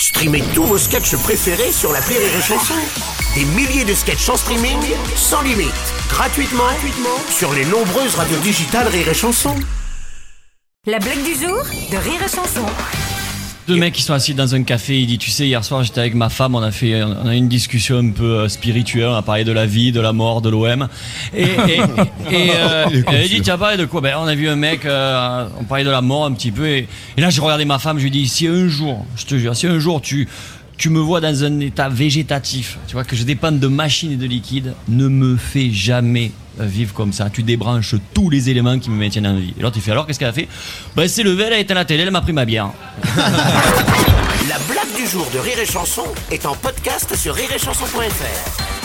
Streamez tous vos sketchs préférés sur l'appli Rire et Chanson. Des milliers de sketchs en streaming, sans limite, gratuitement sur les nombreuses radios digitales Rire et Chanson. La blague du jour de Rire et Chanson. Deux mecs qui sont assis dans un café, il dit tu sais hier soir j'étais avec ma femme, on a eu une discussion un peu spirituelle, on a parlé de la vie, de la mort, de l'OM et il dit tu as parlé de quoi? On a vu un mec, on parlait de la mort un petit peu et là j'ai regardé ma femme, je lui dis si un jour, je te jure, si un jour tu me vois dans un état végétatif, tu vois que je dépende de machines et de liquide, ne me fais jamais vivre comme ça, tu débranches tous les éléments qui me maintiennent en vie. Et l'autre il fait alors qu'est-ce qu'elle a fait? C'est levé, elle a éteint la télé, elle m'a pris ma bière. La blague du jour de Rire et Chanson est en podcast sur rireetchanson.fr.